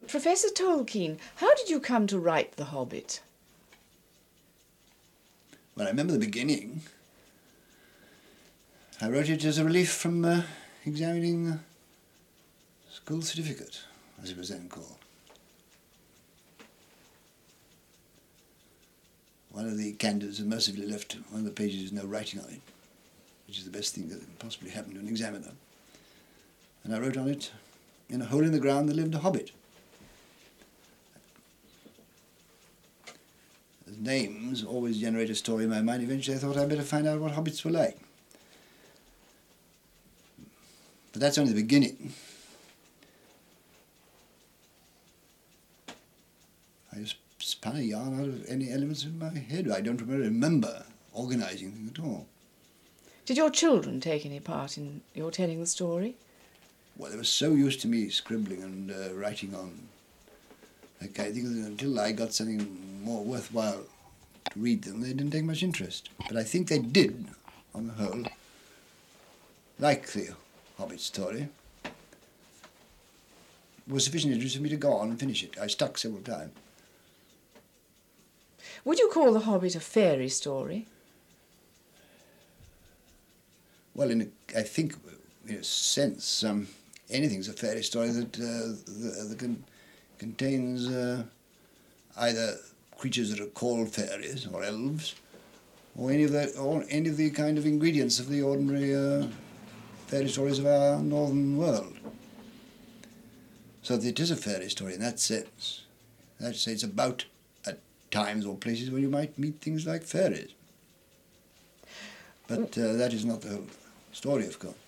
Professor Tolkien, how did you come to write The Hobbit? Well, I remember the beginning. I wrote it as a relief from examining the school certificate, as it was then called. One of the candidates had mercifully left one of the pages with no writing on it, which is the best thing that could possibly happen to an examiner. And I wrote on it, in a hole in the ground there lived a hobbit. As names always generate a story in my mind, eventually I thought I'd better find out what hobbits were like. But that's only the beginning. I just spun a yarn out of any elements in my head. I don't remember organising things at all. Did your children take any part in your telling the story? Well, they were so used to me scribbling and writing on that kind of thing that until I got something more worthwhile to read them, they didn't take much interest. But I think they did, on the whole, like the Hobbit story. It was sufficient interest for me to go on and finish it. I stuck several times. Would you call The Hobbit a fairy story? Well, I think, in a sense, anything's a fairy story that contains either creatures that are called fairies or elves, or any of the kind of ingredients of the ordinary fairy stories of our northern world. So it is a fairy story in that sense. I'd say it's about at times or places where you might meet things like fairies. But that is not the whole story, of course.